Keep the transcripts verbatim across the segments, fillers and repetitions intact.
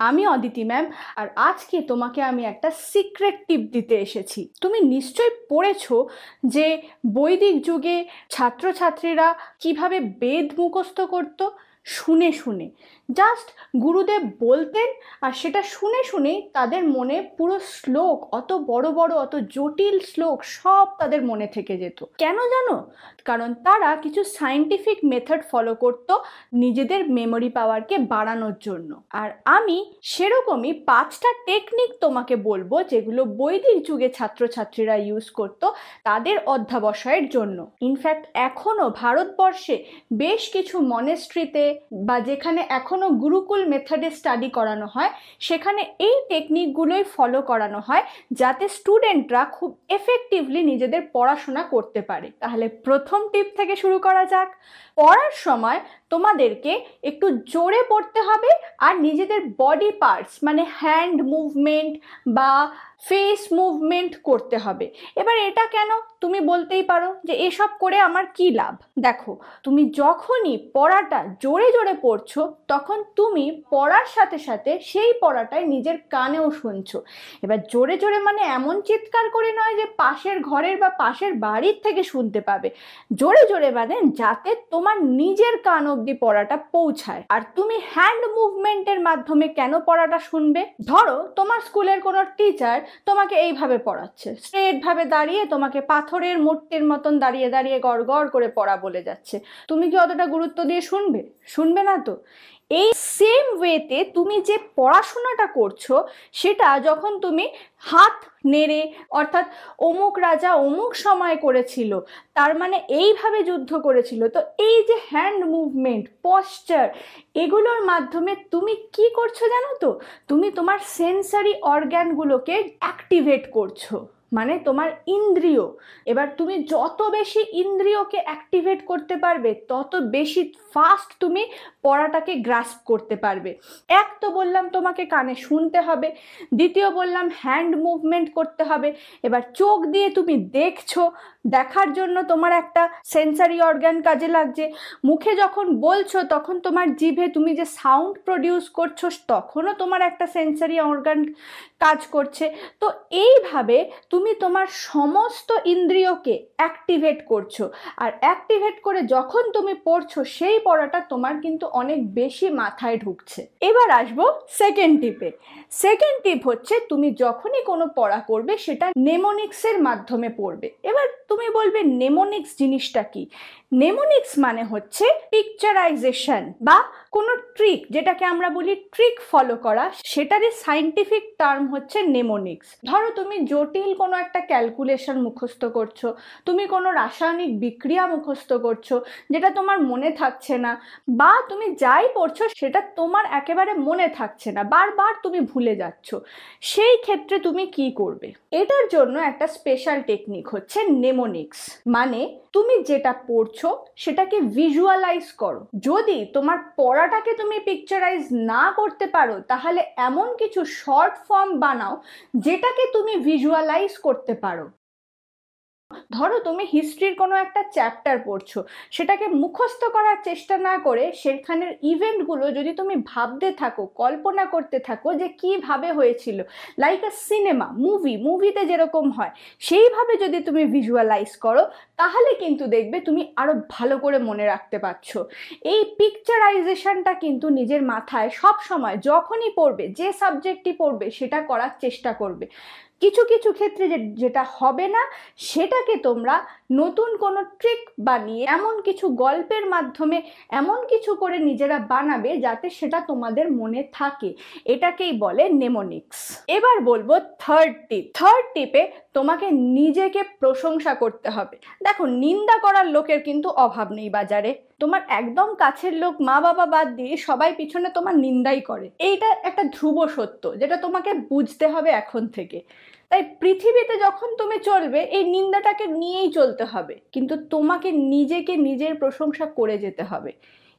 আমি অদিতি ম্যাম, আর আজকে তোমাকে আমি একটা সিক্রেট টিপ দিতে এসেছি। তুমি নিশ্চয়ই পড়েছো যে বৈদিক যুগে ছাত্রছাত্রীরা কিভাবে বেদ মুখস্থ করতো শুনে শুনে। জাস্ট গুরুদেব বলতেন আর সেটা শুনে শুনেই তাদের মনে পুরো শ্লোক, অত বড় বড় অত জটিল শ্লোক সব তাদের মনে থেকে যেত। কেন জানো? কারণ তারা কিছু সায়েন্টিফিক মেথড ফলো করত নিজেদের মেমোরি পাওয়ারকে বাড়ানোর জন্য। আর আমি সেরকমই পাঁচটা টেকনিক তোমাকে বলবো যেগুলো বৈদিক যুগে ছাত্রছাত্রীরা ইউজ করত তাদের অধ্যাবসায়ের জন্য। ইনফ্যাক্ট এখনো ভারতবর্ষে বেশ কিছু মনেস্ট্রিতে বা যেখানে এখনো গুরুকুল মেথডে স্টাডি করানো হয় সেখানে এই টেকনিকগুলোই ফলো করানো হয় যাতে স্টুডেন্টরা খুব এফেক্টিভলি নিজেদের পড়াশোনা করতে পারে। তাহলে প্রথম টিপ থেকে শুরু করা যাক। পড়ার সময় তোমাদেরকে একটু জোরে পড়তে হবে আর নিজেদের বডি পার্টস মানে হ্যান্ড মুভমেন্ট বা ফেস মুভমেন্ট করতে হবে। এবার এটা কেন তুমি বলতেই পারো যে এসব করে আমার কি লাভ। দেখো, তুমি যখনই পড়াটা জোরে জোরে পড়ছো তখন তুমি পড়ার সাথে সাথে সেই পড়াটাই নিজের কানেও শুনছো। এবার জোরে জোরে মানে এমন চিৎকার করে নয় যে পাশের ঘরের বা পাশের বাড়ির থেকে শুনতে পাবে। জোরে জোরে মানে যাতে তোমার নিজের কান অবধি পড়াটা পৌঁছায়। আর তুমি হ্যান্ড মুভমেন্টের মাধ্যমে কেন পড়াটা শুনবে? ধরো তোমার স্কুলের কোনো টিচার তোমাকে এইভাবে পড়াচ্ছে, স্ট্রেট ভাবে দাঁড়িয়ে তোমাকে পাথরের মূর্তির মতন দাঁড়িয়ে দাঁড়িয়ে গড় গড় করে পড়া বলে যাচ্ছে, তুমি কি অতটা গুরুত্ব দিয়ে শুনবে? শুনবে না তো। এই সেম ওয়েতে তুমি যে পড়াশোনাটা করছো সেটা যখন তুমি হাত নেড়ে, অর্থাৎ অমুক রাজা অমুক সময় করেছিল তার মানে এইভাবে যুদ্ধ করেছিল, তো এই যে হ্যান্ড মুভমেন্ট, পশ্চার, এগুলোর মাধ্যমে তুমি কি করছো জানো তো? তুমি তোমার সেন্সারি অর্গ্যানগুলোকে অ্যাক্টিভেট করছো, মানে তোমার ইন্দ্রিয়। এবার তুমি যত বেশি ইন্দ্রিয়কে অ্যাক্টিভেট করতে পারবে তত বেশি ফাস্ট তুমি পড়াটাকে গ্রাস্প করতে পারবে। এক তো বললাম তোমাকে কানে শুনতে হবে, দ্বিতীয় বললাম হ্যান্ড মুভমেন্ট করতে হবে। এবার চোখ দিয়ে তুমি দেখছো, দেখার জন্য তোমার একটা সেন্সারি অর্গান কাজে লাগছে। মুখে যখন বলছো তখন তোমার জিভে তুমি যে সাউন্ড প্রডিউস করছো তখনও তোমার একটা সেন্সারি অর্গান কাজ করছে। তো এইভাবে তুমি তোমার সমস্ত ইন্দ্রিয়কে অ্যাক্টিভেট করছো, আর অ্যাক্টিভেট করে যখন তুমি পড়ছো সেই পড়াটা তোমার কিন্তু অনেক বেশি মাথায় ঢুকছে। এবার আসবো সেকেন্ড টিপে। সেকেন্ড টিপ হচ্ছে তুমি যখনই কোনো পড়া করবে সেটা নেমোনিক্সের মাধ্যমে পড়বে। এবার তুমি বলবে নেমোনিক্স জিনিসটা কি? নেমোনিক্স মানে হচ্ছে পিকচারাইজেশন বা কোনো ট্রিক, যেটাকে আমরা বলি ট্রিক ফলো করা, সেটারই সায়েন্টিফিক টার্ম হচ্ছে নেমোনিক্স। ধরো তুমি জটিল কোনো একটা ক্যালকুলেশন মুখস্থ করছো, তুমি কোনো রাসায়নিক বিক্রিয়া মুখস্থ করছো যেটা তোমার মনে থাকছে না, বা তুমি যাই পড়ছো সেটা তোমার একেবারে মনে থাকছে না, বারবার তুমি ভুলে যাচ্ছ, সেই ক্ষেত্রে তুমি কি করবে? এটার জন্য একটা স্পেশাল টেকনিক হচ্ছে নেমোনিক্স। মানে তুমি যেটা পড়ছো সেটাকে ভিজুয়ালাইজ করো। যদি তোমার পড়াটাকে তুমি পিকচারাইজ না করতে পারো তাহলে এমন কিছু শর্ট ফর্ম বানাও যেটাকে তুমি ভিজুয়ালাইজ করতে পারো। ধরো তুমি হিস্ট্রির কোনো একটা চ্যাপ্টার পড়ছো, সেটাকে মুখস্থ করার চেষ্টা না করে সেখানের ইভেন্টগুলো যদি তুমি ভাবতে থাকো, কল্পনা করতে থাকো যে কিভাবে হয়েছিল, লাইক আ সিনেমা, মুভি, মুভিতে যেরকম হয় সেইভাবে যদি তুমি ভিজুয়ালাইজ করো তাহলে কিন্তু দেখবে তুমি আরো ভালো করে মনে রাখতে পারছো। এই পিকচারাইজেশনটা কিন্তু নিজের মাথায় সব সময় যখনই পড়বে, যে সাবজেক্টই পড়বে সেটা করার চেষ্টা করবে। কিছু কিছু ক্ষেত্রে যেটা হবে না সেটাকে তোমরা নতুন কোনো ট্রিক বানিয়ে এমন কিছু গল্পের মাধ্যমে এমন কিছু করে নিজেরা বানাবে যাতে সেটা তোমাদের মনে থাকে। এটাকেই বলে নেমোনিক্স। এবার বলবো থার্ড টিপ। থার্ড টিপে তোমাকে নিজেকে প্রশংসা করতে হবে। দেখো, নিন্দা করার লোকের কিন্তু অভাব নেই বাজারে। তোমার একদম কাছের লোক, মা বাবা বাদ দিয়ে সবাই পিছনে তোমার নিন্দাই করে। এইটা একটা ধ্রুব সত্য যেটা তোমাকে বুঝতে হবে এখন থেকে। তাই পৃথিবীতে যখন তুমি চলবে এই নিন্দাটাকে নিয়েই চলতে হবে, কিন্তু তোমাকে নিজেকে নিজের প্রশংসা করে যেতে হবে।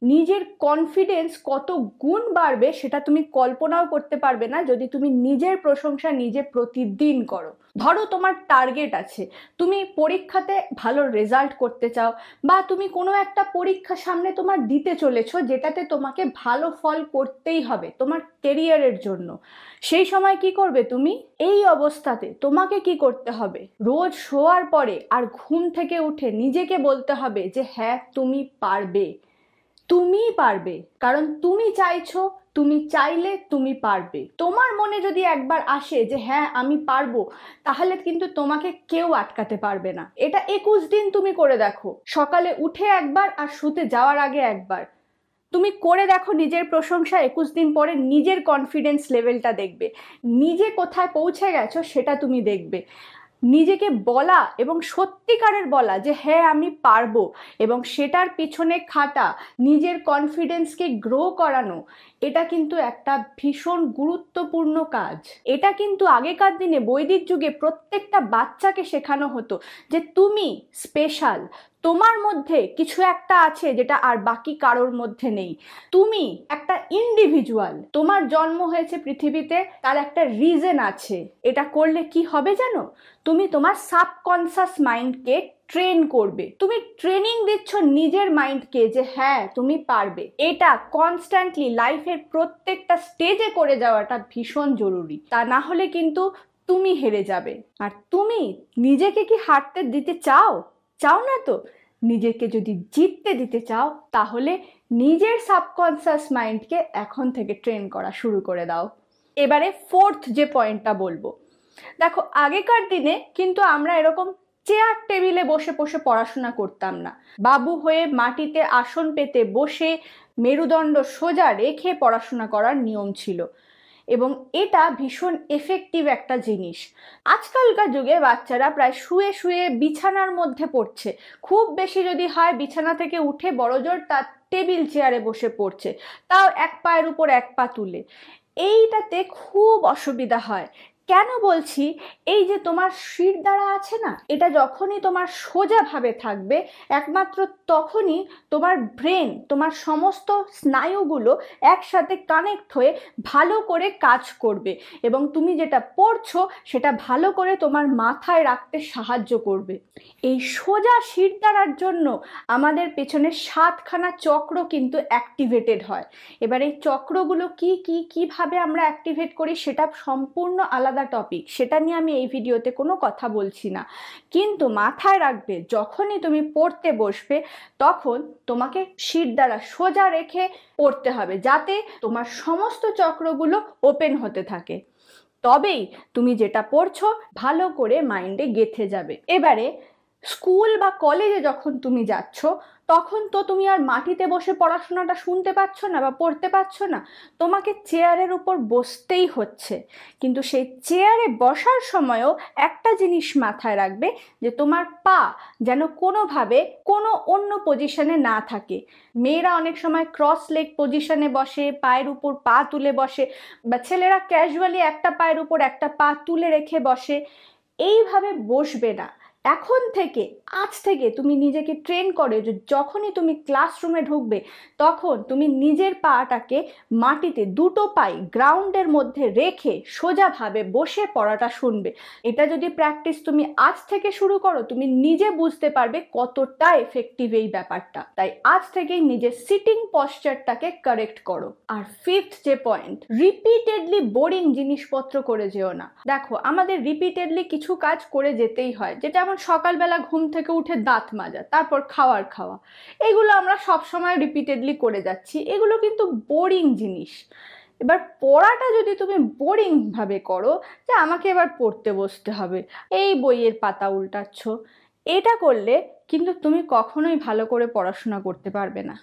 নিজের কনফিডেন্স কত গুণ বাড়বে সেটা তুমি কল্পনাও করতে পারবে না যদি তুমি নিজের প্রশংসা নিজে প্রতিদিন করো। ধরো তোমার টার্গেট আছে, তুমি পরীক্ষাতে ভালো রেজাল্ট করতে চাও, বা তুমি কোনো একটা পরীক্ষা সামনে তোমার দিতে চলেছো যেটাতে তোমাকে ভালো ফল করতেই হবে তোমার কেরিয়ারের জন্য। সেই সময় কি করবে তুমি? এই অবস্থাতে তোমাকে কি করতে হবে? রোজ শোয়ার পরে আর ঘুম থেকে উঠে নিজেকে বলতে হবে যে হ্যাঁ তুমি পারবে, তুমিই পারবে, কারণ তুমি চাইছো, তুমি চাইলে তুমি পারবে। তোমার মনে যদি একবার আসে যে হ্যাঁ আমি পারবো, তাহলে কিন্তু তোমাকে কেউ আটকাতে পারবে না। এটা একুশ দিন তুমি করে দেখো, সকালে উঠে একবার আর শুতে যাওয়ার আগে একবার তুমি করে দেখো নিজের প্রশংসা। একুশ দিন পরে নিজের কনফিডেন্স লেভেলটা দেখবে, নিজে কোথায় পৌঁছে গেছো সেটা তুমি দেখবে। নিজেকে বলা এবং সত্যিকারের বলা যে হ্যাঁ আমি পারবো এবং সেটার পিছনে খাটা, নিজের কনফিডেন্সকে গ্রো করানো, এটা কিন্তু একটা ভীষণ গুরুত্বপূর্ণ কাজ। এটা কিন্তু আগেকার দিনে বৈদিক যুগে প্রত্যেকটা বাচ্চাকে শেখানো হতো যে তুমি স্পেশাল, তোমার মধ্যে কিছু একটা আছে যেটা আর বাকি কারোর মধ্যে নেই। তুমি একটা ইন্ডিভিজুয়াল, তোমার জন্ম হয়েছে পৃথিবীতে, তার একটা রিজন আছে। এটা করলে কি হবে জানো? তুমি তোমার সাবকনসিয়াস মাইন্ডকে ট্রেন করবে। তুমি ট্রেনিং দিচ্ছ নিজের মাইন্ডকে যে হ্যাঁ তুমি পারবে। এটা কনস্ট্যান্টলি লাইফের প্রত্যেকটা স্টেজে করে যাওয়াটা ভীষণ জরুরি, তা না হলে কিন্তু তুমি হেরে যাবে। আর তুমি নিজেকে কি হারতে দিতে চাও? চাও না তো। নিজেকে যদি জিততে দিতে চাও তাহলে নিজের সাবকনসিয়াস মাইন্ডকে এখন থেকে ট্রেন করা শুরু করে দাও। এবারে ফোর্থ যে পয়েন্টটা বলবো, দেখো আগেকার দিনে কিন্তু আমরা এরকম চেয়ার টেবিলে বসে বসে পড়াশোনা করতাম না। বাবু হয়ে মাটিতে আসন পেতে বসে মেরুদণ্ড সোজা রেখে পড়াশোনা করার নিয়ম ছিল এবং এটা ভীষণ এফেক্টিভ একটা জিনিস। আজকালকার যুগে বাচ্চারা প্রায় শুয়ে শুয়ে বিছানার মধ্যে পড়ছে, খুব বেশি যদি হয় বিছানা থেকে উঠে বড়জোর তার টেবিল চেয়ারে বসে পড়ছে, তাও এক পায়ের উপর এক পা তুলে। এইটাতে খুব অসুবিধা হয়। কেন বলছি? এই যে তোমার শিরদাঁড়া আছে না, এটা যখনই তোমার সোজাভাবে থাকবে একমাত্র তখনই তোমার ব্রেন, তোমার সমস্ত স্নায়ুগুলো একসাথে কানেক্ট হয়ে ভালো করে কাজ করবে এবং তুমি যেটা পড়ছো সেটা ভালো করে তোমার মাথায় রাখতে সাহায্য করবে। এই সোজা শিরদাঁড়ার জন্য আমাদের পেছনে সাতখানা চক্র কিন্তু অ্যাক্টিভেটেড হয়। এবার এই চক্রগুলো কি কি কিভাবে আমরা অ্যাক্টিভেট করি সেটা সম্পূর্ণ আলাদা টপিক, সেটা নিয়ে আমি এই ভিডিওতে কোনো কথা বলছি না। কিন্তু মাথায় রাখবে যখনই তুমি পড়তে বসবে তখন তোমাকে শিরদাঁড়া সোজা রেখে পড়তে হবে, যাতে তোমার সমস্ত চক্রগুলো ওপেন হতে থাকে। তবেই তুমি যেটা পড়ছো ভালো করে মাইন্ডে গেঁথে যাবে। এবারে স্কুল বা কলেজে যখন তুমি যাচ্ছ তখন তো তুমি আর মাটিতে বসে পড়াশোনাটা শুনতে পাচ্ছ না বা পড়তে পাচ্ছ না, তোমাকে চেয়ারের উপর বসতেই হচ্ছে। কিন্তু সেই চেয়ারে বসার সময়ও একটা জিনিস মাথায় রাখবে যে তোমার পা যেন কোনোভাবে কোনো অন্য পজিশনে না থাকে। মেয়েরা অনেক সময় ক্রস লেগ পজিশনে বসে, পায়ের উপর পা তুলে বসে, বা ছেলেরা ক্যাজুয়ালি একটা পায়ের উপর একটা পা তুলে রেখে বসে। এইভাবে বসবে না। এখন থেকে, আজ থেকে তুমি নিজেকে ট্রেন করো যে যখনই তুমি ক্লাসরুমে ঢুকবে তখন তুমি নিজের পাটাকে মাটিতে দুটো পাই গ্রাউন্ডের মধ্যে রেখে সোজাভাবে বসে পড়াটা শুনবে। এটা যদি প্র্যাকটিস তুমি আজ থেকে শুরু করো তুমি নিজে বুঝতে পারবে কতটা এফেক্টিভ এই ব্যাপারটা। তাই আজ থেকেই নিজের সিটিং পশ্চারটাকে কারেক্ট করো। আর ফিফথ যে পয়েন্ট, রিপিটেডলি বোরিং জিনিসপত্র করে যেও না। দেখো আমাদের রিপিটেডলি কিছু কাজ করে যেতেই হয়, যেটা আমার সকালবেলা ঘুম থেকে উঠে দাঁত মাজা, তারপর খাওয়ার খাওয়া, এগুলো আমরা সব সময় রিপিটেডলি করে যাচ্ছি, এগুলো কিন্তু বোরিং জিনিস। এবার পড়াটা যদি তুমি বোরিং ভাবে করো যে আমাকে এবার পড়তে বসতে হবে, এই বইয়ের পাতা উল্টাচ্ছ, এটা করলে কিন্তু তুমি কখনোই ভালো করে পড়াশোনা করতে পারবে না।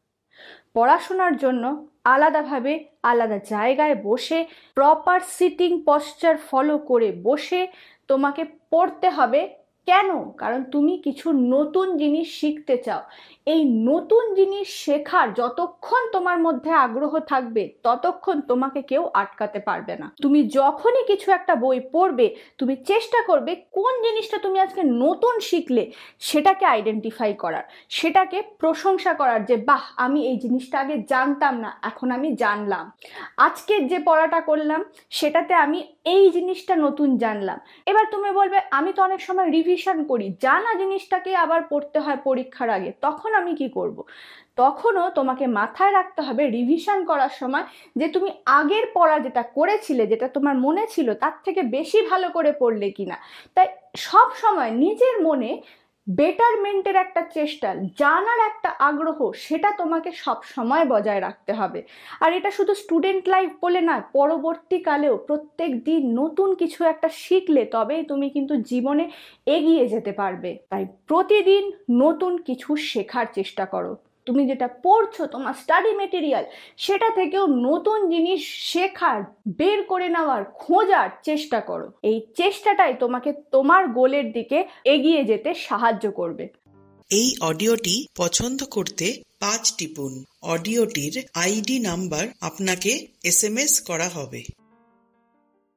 পড়াশোনার জন্য আলাদাভাবে আলাদা জায়গায় বসে প্রপার সিটিং পশ্চার ফলো করে বসে তোমাকে পড়তে হবে। কেন? কারণ তুমি কিছু নতুন জিনিস শিখতে চাও। এই নতুন জিনিস শেখার যতক্ষণ তোমার মধ্যে আগ্রহ থাকবে ততক্ষণ তোমাকে কেউ আটকাতে পারবে না। তুমি যখনই কিছু একটা বই পড়বে তুমি চেষ্টা করবে কোন জিনিসটা তুমি আজকে নতুন শিখলে সেটাকে আইডেন্টিফাই করার, সেটাকে প্রশংসা করার, যে বাহ আমি এই জিনিসটা আগে জানতাম না এখন আমি জানলাম, আজকের যে পড়াটা করলাম সেটাতে আমি এই জিনিসটা নতুন জানলাম। এবার তুমি বলবে আমি তো অনেক সময় রিভিশন করি, জানা জিনিসটাকে আবার পড়তে হয় পরীক্ষার আগে, তখন আমি কি করব? তখনও তোমাকে মাথায় রাখতে হবে রিভিশন করার সময় যে তুমি আগের পড়া যেটা করেছিলে, যেটা তোমার মনে ছিল তার থেকে বেশি ভালো করে পড়লে কিনা। তাই সব সময় নিজের মনে বেটারমেন্টের একটা চেষ্টা, জানার একটা আগ্রহ, সেটা তোমাকে সব সময় বজায় রাখতে হবে। আর এটা শুধু স্টুডেন্ট লাইফ বলে না, পরবর্তীকালেও প্রত্যেক দিন নতুন কিছু একটা শিখলে তবেই তুমি কিন্তু জীবনে এগিয়ে যেতে পারবে। তাই প্রতিদিন নতুন কিছু শেখার চেষ্টা করো। তুমি যেটা পড়ছো তোমার স্টাডি মেটেরিয়াল, সেটা থেকেও নতুন জিনিস শেখার, বের করে নেওয়ার, খোঁজার চেষ্টা করো। এই চেষ্টাটাই তোমাকে তোমার গোলের দিকে এগিয়ে যেতে সাহায্য করবে। এই অডিওটি পছন্দ করতে পাঁচ টিপুন। অডিওটির আইডি নাম্বার আপনাকে এস এম এস করা হবে।